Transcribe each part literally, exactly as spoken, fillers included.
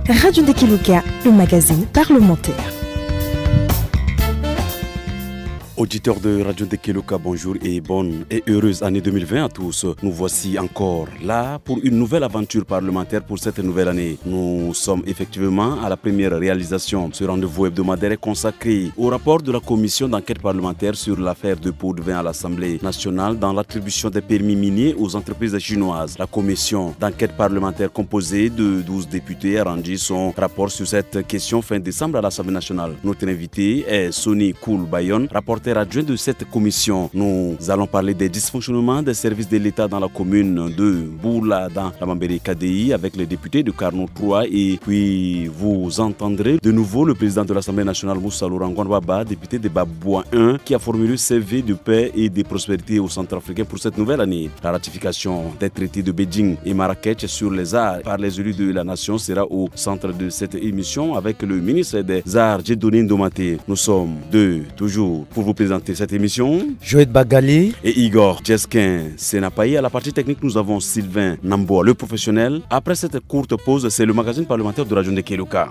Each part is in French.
Radio Ndekeluka, le magazine parlementaire. Auditeurs de Radio Ndekeluka, bonjour et bonne et heureuse année deux mille vingt à tous. Nous voici encore là pour une nouvelle aventure parlementaire pour cette nouvelle année. Nous sommes effectivement à la première réalisation. Ce rendez-vous hebdomadaire est consacré au rapport de la commission d'enquête parlementaire sur l'affaire de pots de vin à l'Assemblée nationale dans l'attribution des permis miniers aux entreprises chinoises. La commission d'enquête parlementaire composée de douze députés a rendu son rapport sur cette question fin décembre à l'Assemblée nationale. Notre invité est Sony Koul-Bayon, rapporteur adjoint de cette commission. Nous allons parler des dysfonctionnements des services de l'État dans la commune de Boula dans la Mambéry K D I avec les députés de Carnot trois et puis vous entendrez de nouveau le président de l'Assemblée nationale Moussa Lourangoine Baba, député de Babouin un, qui a formulé ses vœux de paix et de prospérité au Centrafricain pour cette nouvelle année. La ratification des traités de Beijing et Marrakech sur les arts par les élus de la nation sera au centre de cette émission avec le ministre des Arts, Dieudonné Ndomaté. Nous sommes deux toujours pour vous présenter cette émission. Joël Bagali et Igor Djeskin Senapayi. À la partie technique, nous avons Sylvain Namboa, le professionnel. Après cette courte pause, c'est le magazine parlementaire de Radio Ndekeluka.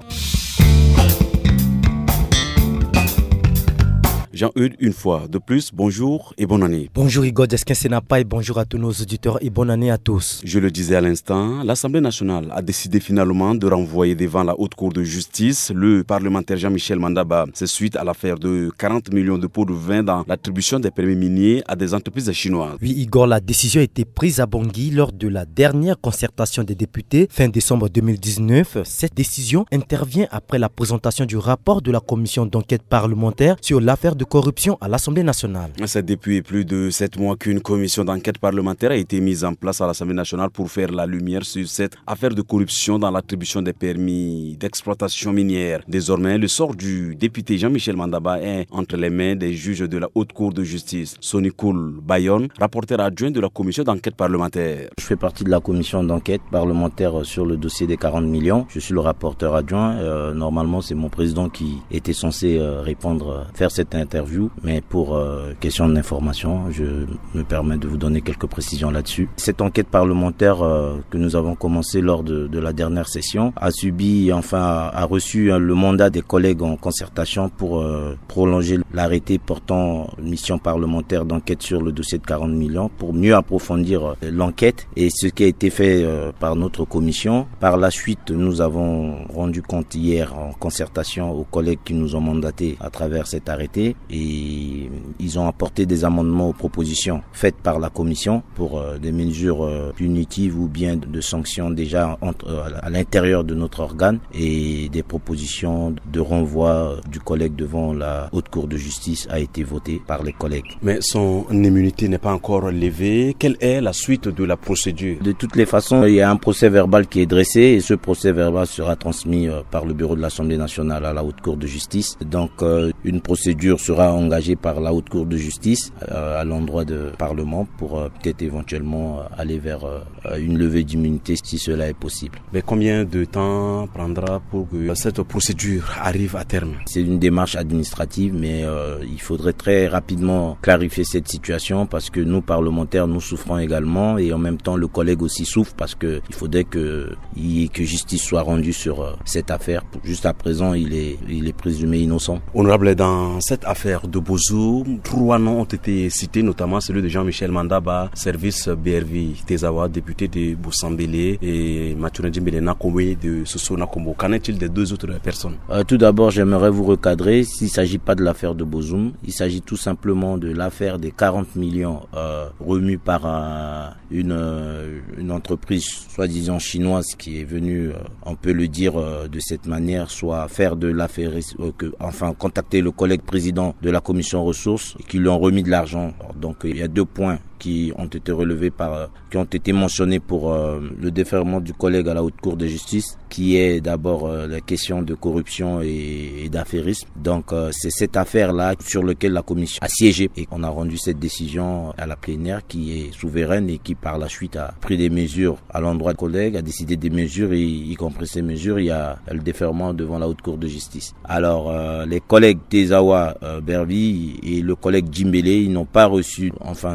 Jean-Eudes, une fois de plus, bonjour et bonne année. Bonjour Igor Djeskin Senapayi, bonjour à tous nos auditeurs et bonne année à tous. Je le disais à l'instant, l'Assemblée nationale a décidé finalement de renvoyer devant la Haute Cour de justice le parlementaire Jean-Michel Mandaba. C'est suite à l'affaire de quarante millions de pots de vin dans l'attribution des permis miniers à des entreprises chinoises. Oui Igor, la décision a été prise à Bangui lors de la dernière concertation des députés fin décembre deux mille dix-neuf. Cette décision intervient après la présentation du rapport de la commission d'enquête parlementaire sur l'affaire de corruption à l'Assemblée nationale. C'est depuis plus de sept mois qu'une commission d'enquête parlementaire a été mise en place à l'Assemblée nationale pour faire la lumière sur cette affaire de corruption dans l'attribution des permis d'exploitation minière. Désormais, le sort du député Jean-Michel Mandaba est entre les mains des juges de la Haute Cour de justice. Sony Koul-Bayon, rapporteur adjoint de la commission d'enquête parlementaire. Je fais partie de la commission d'enquête parlementaire sur le dossier des quarante millions. Je suis le rapporteur adjoint. Euh, normalement, c'est mon président qui était censé euh, répondre, faire cette interview. Mais pour euh, question d'information, je me permets de vous donner quelques précisions là-dessus. Cette enquête parlementaire euh, que nous avons commencée lors de, de la dernière session a subi, enfin, a, a reçu hein, le mandat des collègues en concertation pour euh, prolonger l'arrêté portant une mission parlementaire d'enquête sur le dossier de quarante millions pour mieux approfondir euh, l'enquête et ce qui a été fait euh, par notre commission. Par la suite, nous avons rendu compte hier en concertation aux collègues qui nous ont mandatés à travers cet arrêté. Et ils ont apporté des amendements aux propositions faites par la commission pour euh, des mesures euh, punitives ou bien de, de sanctions déjà entre, euh, à l'intérieur de notre organe et des propositions de renvoi du collègue devant la Haute Cour de justice a été votée par les collègues. Mais son immunité n'est pas encore levée. Quelle est la suite de la procédure? De toutes les façons, il y a un procès verbal qui est dressé et ce procès verbal sera transmis euh, par le bureau de l'Assemblée nationale à la Haute Cour de justice. Donc euh, une procédure sera engagé par la Haute Cour de justice euh, à l'endroit du Parlement pour euh, peut-être éventuellement euh, aller vers euh, une levée d'immunité si cela est possible. Mais combien de temps prendra pour que cette procédure arrive à terme? C'est une démarche administrative, mais euh, il faudrait très rapidement clarifier cette situation parce que nous, parlementaires, nous souffrons également et en même temps le collègue aussi souffre parce qu'il faudrait que, il, que justice soit rendue sur euh, cette affaire. Juste à présent, il est, il est présumé innocent. Honorable, dans cette affaire de Bozoum, trois noms ont été cités, notamment celui de Jean-Michel Mandaba, service B R V Tezawa, député de Boussambélé et Mathurin Djimbélé Nakomé de Soso Nakombo. Qu'en est-il des deux autres personnes? euh, Tout d'abord, j'aimerais vous recadrer. S'il ne s'agit pas de l'affaire de Bozoum, il s'agit tout simplement de l'affaire des quarante millions euh, remus par euh, une, euh, une entreprise soi-disant chinoise qui est venue, euh, on peut le dire euh, de cette manière, soit faire de l'affaire, euh, que, enfin contacter le collègue président de la commission ressources et qui lui ont remis de l'argent. Donc il y a deux points qui ont été relevés par, qui ont été mentionnés pour euh, le déferment du collègue à la Haute Cour de justice, qui est d'abord euh, la question de corruption et, et d'affairisme. Donc euh, c'est cette affaire-là sur laquelle la commission a siégé et on a rendu cette décision à la plénière qui est souveraine et qui par la suite a pris des mesures à l'endroit du collègue, a décidé des mesures et y compris ces mesures, il y a le déferment devant la Haute Cour de justice. Alors euh, les collègues Tezawa euh, Bervi et le collègue Djimbélé, ils n'ont pas reçu enfin de sanctions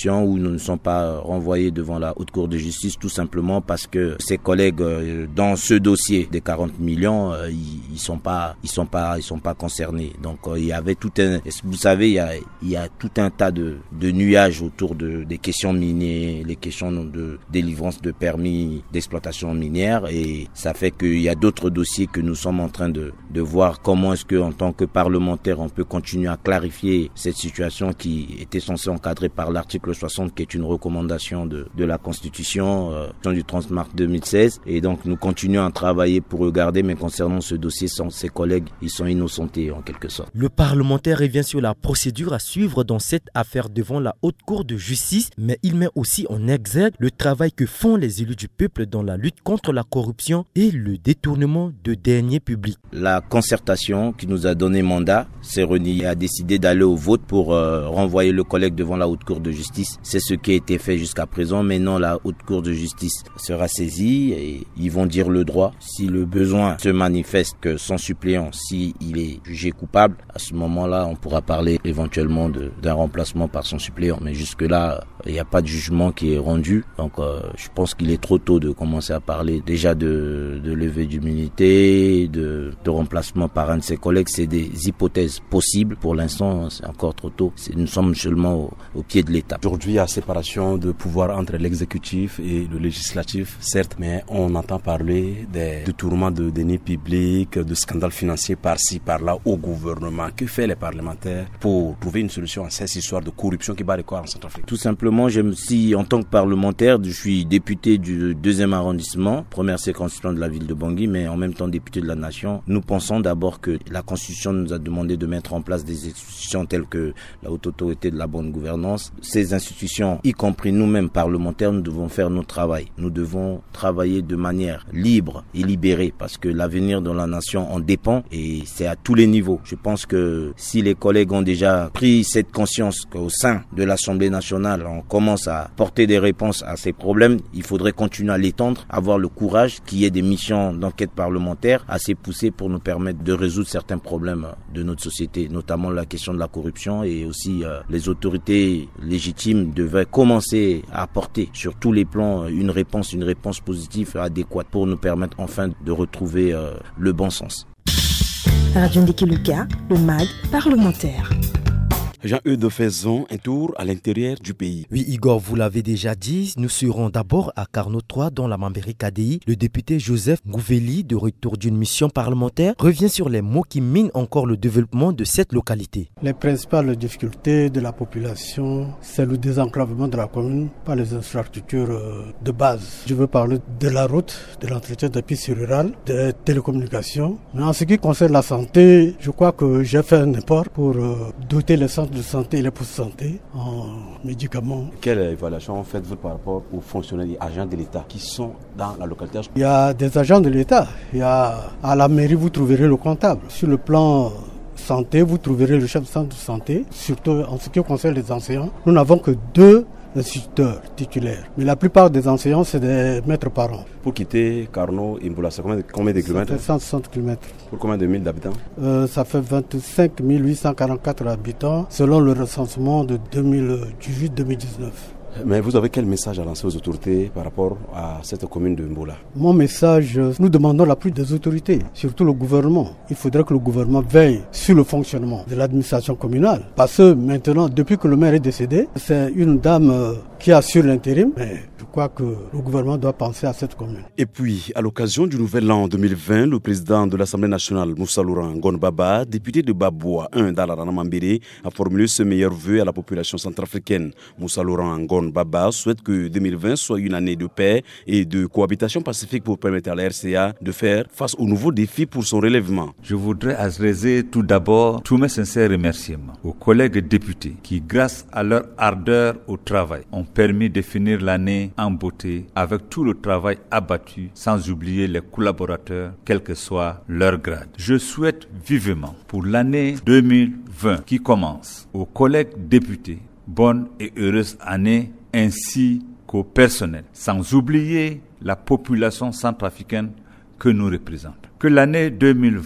constitution où nous ne sommes pas renvoyés devant la Haute Cour de justice, tout simplement parce que ces collègues euh, dans ce dossier des quarante millions, euh, ils, ils sont pas, ils sont pas, ils sont pas concernés. Donc euh, il y avait tout un, vous savez, il y a, il y a tout un tas de, de nuages autour de des questions minières, les questions de délivrance de permis d'exploitation minière, et ça fait qu'il y a d'autres dossiers que nous sommes en train de de voir comment est-ce que en tant que parlementaire on peut continuer à clarifier cette situation qui était censée encadrer par l'article soixante, qui est une recommandation de, de la Constitution euh, du trente mars deux mille seize. Et donc nous continuons à travailler pour regarder, mais concernant ce dossier, sans ses collègues, ils sont innocentés en quelque sorte. Le parlementaire revient sur la procédure à suivre dans cette affaire devant la Haute Cour de justice, mais il met aussi en exergue le travail que font les élus du peuple dans la lutte contre la corruption et le détournement de deniers publics. La concertation qui nous a donné mandat s'est réunie et a décidé d'aller au vote pour euh, renvoyer le collègue devant la Haute Cour de justice. C'est ce qui a été fait jusqu'à présent. Maintenant, la Haute Cour de justice sera saisie et ils vont dire le droit. Si le besoin se manifeste que son suppléant, s'il est jugé coupable, à ce moment-là, on pourra parler éventuellement de, d'un remplacement par son suppléant. Mais jusque-là, il n'y a pas de jugement qui est rendu. Donc, euh, je pense qu'il est trop tôt de commencer à parler déjà de, de levée d'immunité, de, de remplacement par un de ses collègues. C'est des hypothèses possibles. Pour l'instant, c'est encore trop tôt. C'est, nous sommes seulement au, au pied de l'étape. Aujourd'hui, il y a séparation de pouvoir entre l'exécutif et le législatif, certes, mais on entend parler des détournements de deniers publics, de scandales financiers par-ci, par-là au gouvernement. Que fait les parlementaires pour trouver une solution à cette histoire de corruption qui bat les corps en Centrafrique? Tout simplement, je me suis, en tant que parlementaire, je suis député du deuxième arrondissement, première circonscription de la ville de Bangui, mais en même temps député de la nation. Nous pensons d'abord que la Constitution nous a demandé de mettre en place des institutions telles que la haute autorité de la bonne gouvernance. Ces institutions, y compris nous-mêmes parlementaires, nous devons faire notre travail. Nous devons travailler de manière libre et libérée parce que l'avenir de la nation en dépend et c'est à tous les niveaux. Je pense que si les collègues ont déjà pris cette conscience qu'au sein de l'Assemblée nationale, on commence à porter des réponses à ces problèmes, il faudrait continuer à l'étendre, avoir le courage qu'il y ait des missions d'enquête parlementaire assez poussées pour nous permettre de résoudre certains problèmes de notre société, notamment la question de la corruption, et aussi euh, les autorités légitimes devraient commencer à apporter sur tous les plans une réponse, une réponse positive adéquate pour nous permettre enfin de retrouver euh, le bon sens. Radio Ndekeluka, le M A G parlementaire. Jean-Eudes, faisons un tour à l'intérieur du pays. Oui, Igor, vous l'avez déjà dit, nous serons d'abord à Carnot trois dans la Mambéry K D I. Le député Joseph Ngouveli, de retour d'une mission parlementaire, revient sur les maux qui minent encore le développement de cette localité. Les principales difficultés de la population, c'est le désenclavement de la commune par les infrastructures de base. Je veux parler de la route, de l'entretien des pistes rurales, des télécommunications. Mais en ce qui concerne la santé, je crois que j'ai fait un effort pour doter les centres de santé et les postes de santé en médicaments. Quelle évaluation faites-vous par rapport aux fonctionnaires et agents de l'État qui sont dans la localité? Il y a des agents de l'État. Il y a, à la mairie, vous trouverez le comptable. Sur le plan santé, vous trouverez le chef de centre de santé. Surtout en ce qui concerne les enseignants, nous n'avons que deux instituteurs titulaires. Mais la plupart des enseignants, c'est des maîtres par an. Pour quitter Carnot et Mboula, c'est combien de, combien de kilomètres? Ça fait cent soixante kilomètres. Pour combien de mille d'habitants? euh, Ça fait vingt-cinq mille huit cent quarante-quatre habitants selon le recensement de deux mille dix-huit deux mille dix-neuf. Mais vous avez quel message à lancer aux autorités par rapport à cette commune de Mboula? Mon message, nous demandons l'appui des autorités, surtout le gouvernement. Il faudrait que le gouvernement veille sur le fonctionnement de l'administration communale. Parce que maintenant, depuis que le maire est décédé, c'est une dame qui assure l'intérim. Mais je crois que le gouvernement doit penser à cette commune. Et puis, à l'occasion du nouvel an deux mille vingt, le président de l'Assemblée nationale, Moussa Laurent Ngon Baba, député de Baboua un dans la Rana Mambéry, a formulé ce meilleur vœu à la population centrafricaine. Moussa Laurent Ngon Baba souhaite que deux mille vingt soit une année de paix et de cohabitation pacifique pour permettre à la R C A de faire face aux nouveaux défis pour son relèvement. Je voudrais adresser tout d'abord tous mes sincères remerciements aux collègues députés qui, grâce à leur ardeur au travail, ont permis de finir l'année en beauté avec tout le travail abattu, sans oublier les collaborateurs, quel que soit leur grade. Je souhaite vivement pour l'année deux mille vingt qui commence aux collègues députés bonne et heureuse année ainsi qu'au personnel, sans oublier la population centrafricaine que nous représentons. Que l'année deux mille vingt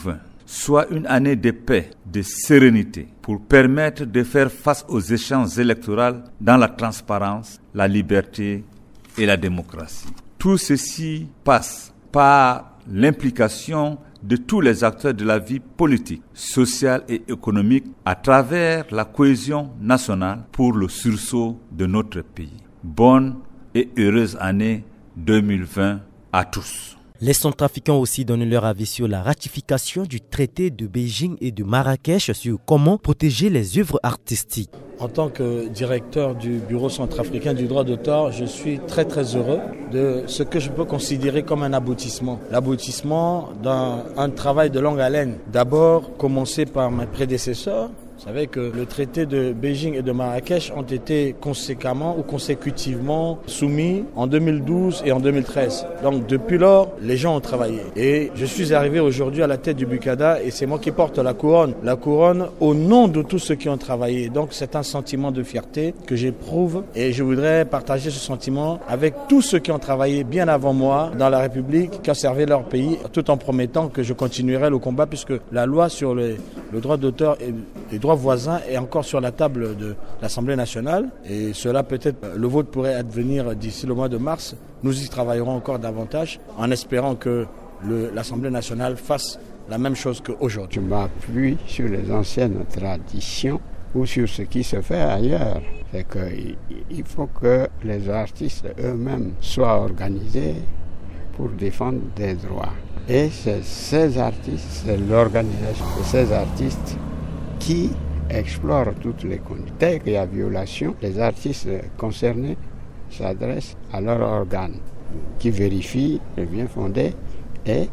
soit une année de paix, de sérénité, pour permettre de faire face aux échéances électorales dans la transparence, la liberté et la démocratie. Tout ceci passe par l'implication de tous les acteurs de la vie politique, sociale et économique à travers la cohésion nationale pour le sursaut de notre pays. Bonne et heureuse année deux mille vingt à tous. Les centrafricains ont aussi donné leur avis sur la ratification du traité de Beijing et de Marrakech sur comment protéger les œuvres artistiques. En tant que directeur du bureau centrafricain du droit d'auteur, je suis très très heureux de ce que je peux considérer comme un aboutissement. L'aboutissement d'un un travail de longue haleine. D'abord, commencé par mes prédécesseurs. Vous savez que le traité de Beijing et de Marrakech ont été conséquemment ou consécutivement soumis en deux mille douze et en deux mille treize. Donc depuis lors, les gens ont travaillé. Et je suis arrivé aujourd'hui à la tête du Bukada et c'est moi qui porte la couronne. La couronne au nom de tous ceux qui ont travaillé. Donc c'est un sentiment de fierté que j'éprouve et je voudrais partager ce sentiment avec tous ceux qui ont travaillé bien avant moi dans la République, qui ont servi leur pays, tout en promettant que je continuerai le combat puisque la loi sur le, le droit d'auteur et les droits voisins est encore sur la table de l'Assemblée nationale et cela peut-être, le vote pourrait advenir d'ici le mois de mars. Nous y travaillerons encore davantage en espérant que le, l'Assemblée nationale fasse la même chose qu'aujourd'hui. Je m'appuie sur les anciennes traditions ou sur ce qui se fait ailleurs. C'est qu'il faut que les artistes eux-mêmes soient organisés pour défendre des droits. Et c'est ces artistes, c'est l'organisation de ces artistes qui explore toutes les conduites. Dès qu'il y a violation, les artistes concernés s'adressent à leur organe qui vérifie le bien fondé et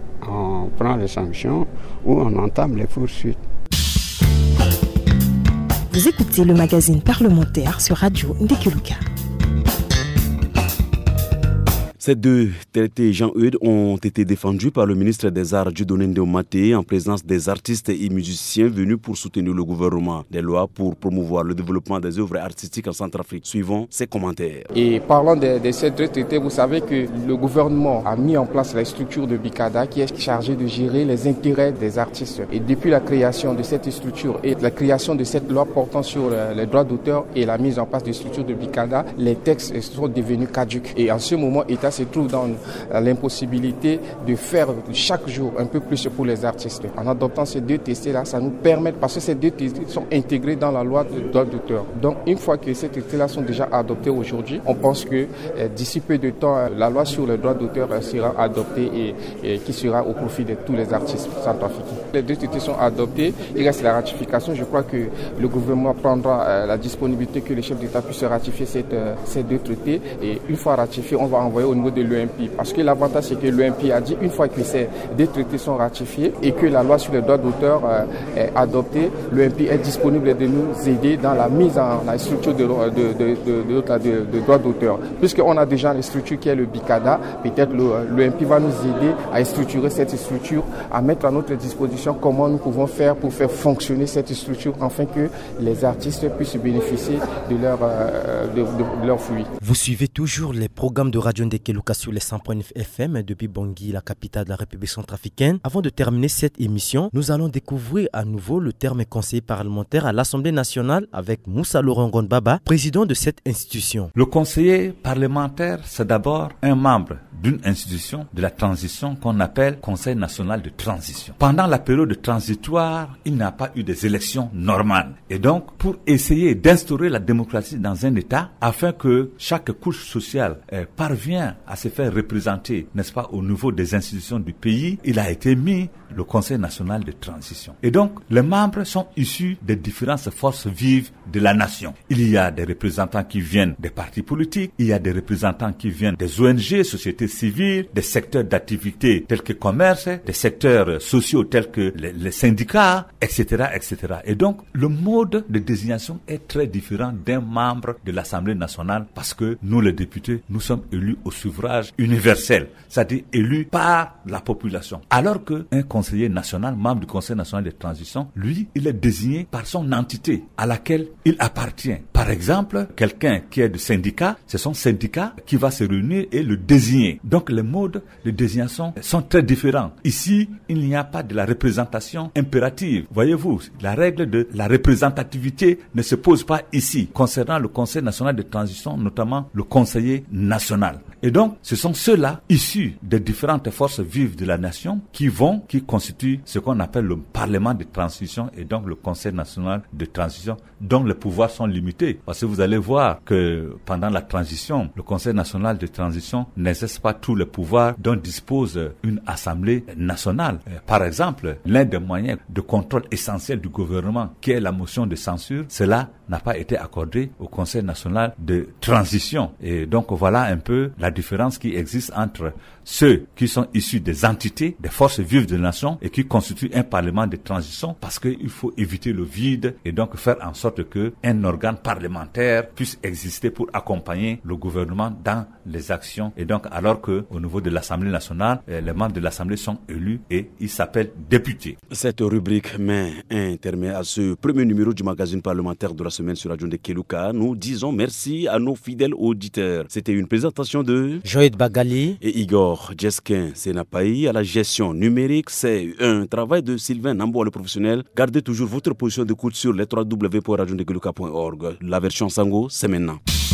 on prend les sanctions ou on entame les poursuites. Vous écoutez le magazine parlementaire sur Radio Ndekeluka. Ces deux traités Jean-Eudes ont été défendus par le ministre des Arts Dieudonné Ndéomaté en présence des artistes et musiciens venus pour soutenir le gouvernement. Des lois pour promouvoir le développement des œuvres artistiques en Centrafrique. Suivons ces commentaires. Et parlant de, de ces deux traités, vous savez que le gouvernement a mis en place la structure de Bukada qui est chargée de gérer les intérêts des artistes. Et depuis la création de cette structure et la création de cette loi portant sur les droits d'auteur et la mise en place de structures de Bukada, les textes sont devenus caducs. Et en ce moment, État se trouve dans l'impossibilité de faire chaque jour un peu plus pour les artistes. En adoptant ces deux traités-là, ça nous permet, parce que ces deux traités sont intégrés dans la loi de droit d'auteur. Donc une fois que ces traités-là sont déjà adoptés aujourd'hui, on pense que euh, d'ici peu de temps, euh, la loi sur le droit d'auteur euh, sera adoptée et, et qui sera au profit de tous les artistes centrafricains. Les deux traités sont adoptés, il reste la ratification. Je crois que le gouvernement prendra euh, la disponibilité que les chefs d'État puissent ratifier cette, euh, ces deux traités et une fois ratifiés, on va envoyer au niveau de l'E M P. Parce que l'avantage, c'est que l'E M P a dit une fois que ces deux traités sont ratifiés et que la loi sur les droits d'auteur euh, est adoptée, l'E M P est disponible de nous aider dans la mise en la structure de, de, de, de, de, de, de droits d'auteur. Puisqu'on a déjà une structure qui est le Bukada, peut-être l'E M P va nous aider à structurer cette structure, à mettre à notre disposition comment nous pouvons faire pour faire fonctionner cette structure afin que les artistes puissent bénéficier de leur, euh, de, de, de leur fruits. Vous suivez toujours les programmes de Radio Ndekeluka sur les cent point neuf F M depuis Bangui, la capitale de la République centrafricaine. Avant de terminer cette émission, nous allons découvrir à nouveau le terme conseiller parlementaire à l'Assemblée nationale avec Moussa Laurent Gondbaba, président de cette institution. Le conseiller parlementaire, c'est d'abord un membre d'une institution de la transition qu'on appelle Conseil national de transition. Pendant la période transitoire, il n'y a pas eu des élections normales. Et donc, pour essayer d'instaurer la démocratie dans un État, afin que chaque couche sociale euh, parvienne à se faire représenter, n'est-ce pas, au niveau des institutions du pays, il a été mis le Conseil national de transition. Et donc, les membres sont issus des différentes forces vives de la nation. Il y a des représentants qui viennent des partis politiques, il y a des représentants qui viennent des O N G, sociétés civiles, des secteurs d'activité tels que commerce, des secteurs sociaux tels que les, les syndicats, et cetera, et cetera. Et donc, le mode de désignation est très différent d'un membre de l'Assemblée nationale parce que nous, les députés, nous sommes élus au suffrage suffrage universel, c'est-à-dire élu par la population. Alors qu'un conseiller national, membre du Conseil national de transition, lui, il est désigné par son entité à laquelle il appartient. Par exemple, quelqu'un qui est du syndicat, c'est son syndicat qui va se réunir et le désigner. Donc les modes de désignation sont très différents. Ici, il n'y a pas de la représentation impérative. Voyez-vous, la règle de la représentativité ne se pose pas ici, concernant le Conseil national de transition, notamment le conseiller national. Et donc, ce sont ceux-là, issus des différentes forces vives de la nation, qui vont, qui constituent ce qu'on appelle le Parlement de transition et donc le Conseil national de transition, dont les pouvoirs sont limités. Parce que vous allez voir que pendant la transition, le Conseil national de transition n'exerce pas tous les pouvoirs dont dispose une Assemblée nationale. Par exemple, l'un des moyens de contrôle essentiel du gouvernement, qui est la motion de censure, cela n'a pas été accordé au Conseil national de transition. Et donc voilà un peu la différence qui existe entre ceux qui sont issus des entités, des forces vives de la nation et qui constituent un parlement de transition, parce qu'il faut éviter le vide et donc faire en sorte que un organe parlementaire puisse exister pour accompagner le gouvernement dans les actions. Et donc alors que au niveau de l'Assemblée nationale, les membres de l'Assemblée sont élus et ils s'appellent députés. Cette rubrique met un terme à ce premier numéro du magazine parlementaire de la semaine sur Radio Ndekeluka. Nous disons merci à nos fidèles auditeurs. C'était une présentation de Joël Bagali et Igor Djeskin Senapaï à la gestion numérique. C'est un travail de Sylvain Nambo, le professionnel. Gardez toujours votre position d'écoute sur les w w w point radio ndekeluka point org. La version Sango, c'est maintenant.